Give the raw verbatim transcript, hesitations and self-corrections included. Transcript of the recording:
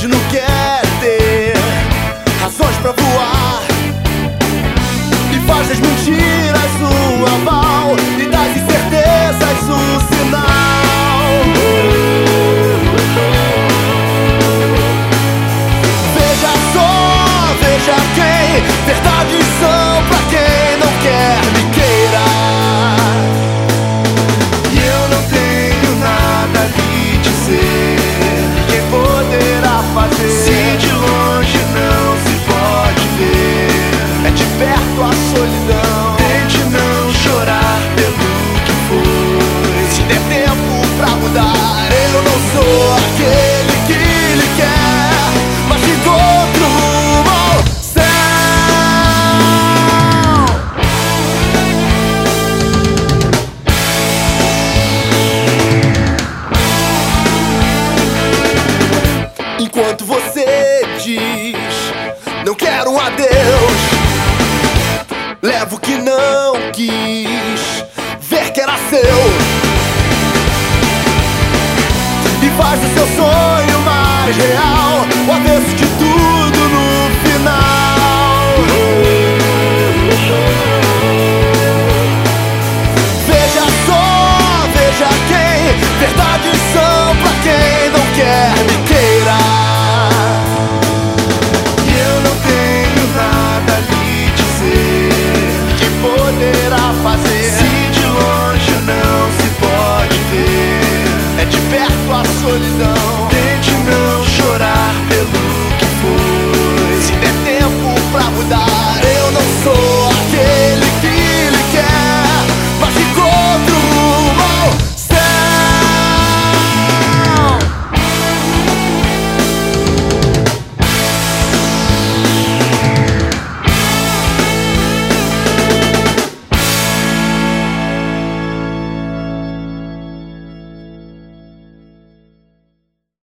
hoje não quer ter razões pra voar, e faz das mentiras um aval e das incertezas um sinal. Veja só, veja quem verdades são pra quem não quer me queira. E eu não tenho nada a lhe dizer. Quem poderá fazer se de longe não se pode ver? É de perto a solidão. Tente não chorar pelo que foi. Se der tempo pra mudar, eu não sou aquele que lhe quer, mas te encontro rumo ao céu. Enquanto você diz não quero um adeus, levo que não quis ver que era seu, e faz o seu sonho mais real, o avesso de